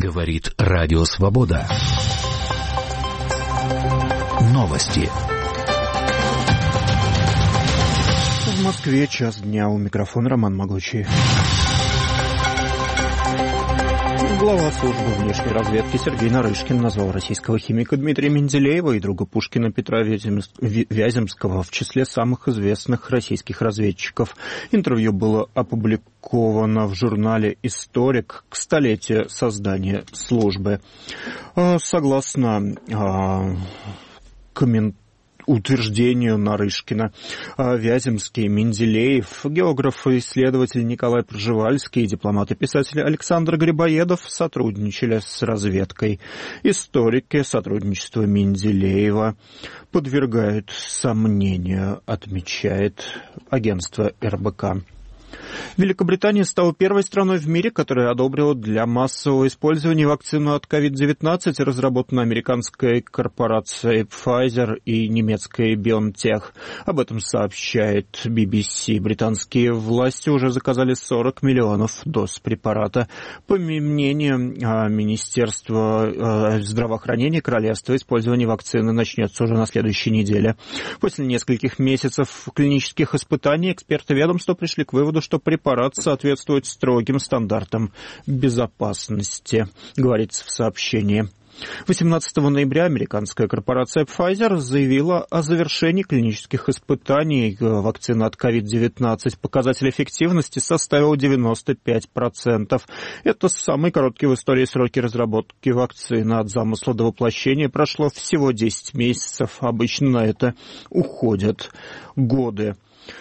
Говорит Радио Свобода. Новости. В Москве час дня. У микрофона Роман Могучий. Глава службы внешней разведки Сергей Нарышкин назвал российского химика Дмитрия Менделеева и друга Пушкина Петра Вяземского в числе самых известных российских разведчиков. Интервью было опубликовано в журнале «Историк» к столетию создания службы. Согласно утверждению Нарышкина, Вяземский, Менделеев, географ и исследователь Николай Пржевальский и дипломат и писатель Александр Грибоедов сотрудничали с разведкой. Историки сотрудничество Менделеева подвергают сомнению, отмечает агентство РБК. Великобритания стала первой страной в мире, которая одобрила для массового использования вакцину от COVID-19, разработанную американской корпорацией Pfizer и немецкой BioNTech. Об этом сообщает BBC. Британские власти уже заказали 40 миллионов доз препарата. По мнению Министерства здравоохранения Королевства, использование вакцины начнется уже на следующей неделе. После нескольких месяцев клинических испытаний эксперты ведомства пришли к выводу, что препарат соответствует строгим стандартам безопасности, говорится в сообщении. 18 ноября американская корпорация Pfizer заявила о завершении клинических испытаний вакцины от COVID-19. Показатель эффективности составил 95%. Это самый короткий в истории сроки разработки вакцины. От замысла до воплощения прошло всего 10 месяцев. Обычно на это уходят годы.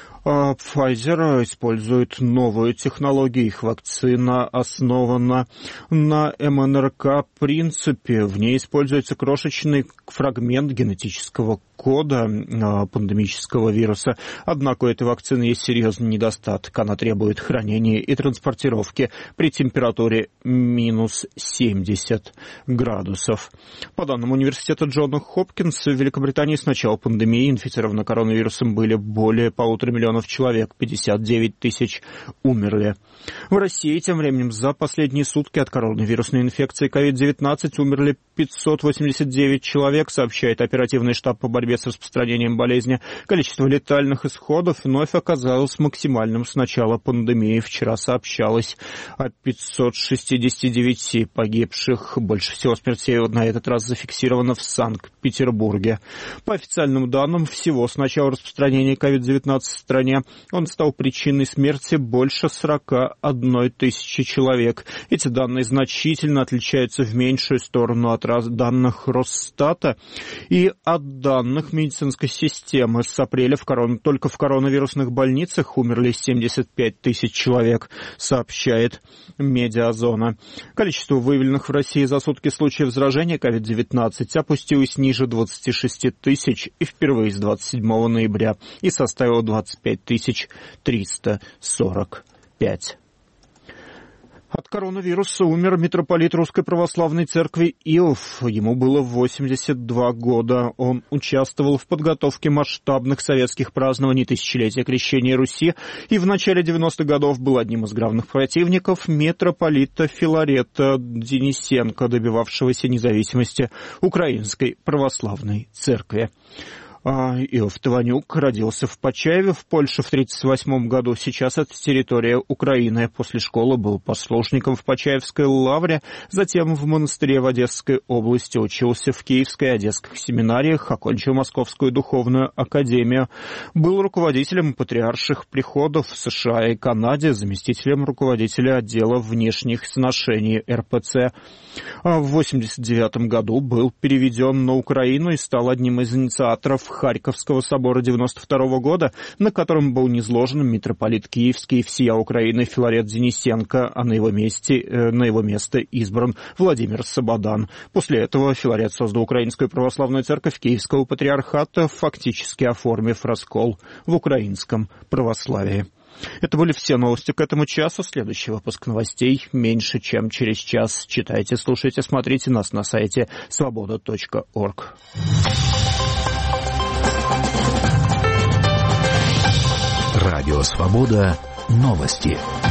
Pfizer использует новую технологию. Их вакцина основана на МНРК-принципе. В ней используется крошечный фрагмент генетического кода пандемического вируса. Однако у этой вакцины есть серьезный недостаток. Она требует хранения и транспортировки при температуре минус 70 градусов. По данным университета Джона Хопкинса, в Великобритании с начала пандемии инфицированы коронавирусом были более 1,5 миллиона человек, 59 тысяч умерли. В России тем временем за последние сутки от коронавирусной инфекции COVID-19 умерли 589 человек, сообщает оперативный штаб по борьбе с распространением болезни. Количество летальных исходов вновь оказалось максимальным с начала пандемии. Вчера сообщалось о 569 погибших. Больше всего смертей на этот раз зафиксировано в Санкт-Петербурге. По официальным данным, всего с начала распространения COVID-19 в стране он стал причиной смерти больше 41 тысячи человек. Эти данные значительно отличаются в меньшую сторону от данных Росстата и от данных медицинской системы. С апреля только в коронавирусных больницах умерли 75 тысяч человек, сообщает Медиазона. Количество выявленных в России за сутки случаев заражения COVID-19 опустилось ниже 26 тысяч и впервые с 27 ноября и составило 25 345. От коронавируса умер митрополит Русской Православной Церкви Иов. Ему было 82 года. Он участвовал в подготовке масштабных советских празднований тысячелетия крещения Руси и в начале 90-х годов был одним из главных противников митрополита Филарета Денисенко, добивавшегося независимости Украинской Православной Церкви. Иов Тыванюк родился в Почаеве в Польше в 1938 году. Сейчас это территория Украины. После школы был послушником в Почаевской лавре, затем в монастыре в Одесской области, учился в Киевской и Одесских семинариях, окончил Московскую духовную академию. Был руководителем патриарших приходов в США и Канаде, заместителем руководителя отдела внешних сношений РПЦ. В 1989 году был переведен на Украину и стал одним из инициаторов Харьковского собора 92 года, на котором был низложен митрополит Киевский и всея Украины Филарет Денисенко, а на его место избран Владимир Сабадан. После этого Филарет создал Украинскую православную церковь Киевского патриархата, фактически оформив раскол в украинском православии. Это были все новости к этому часу. Следующий выпуск новостей меньше, чем через час. Читайте, слушайте, смотрите нас на сайте svoboda.org. Радио «Свобода». Новости.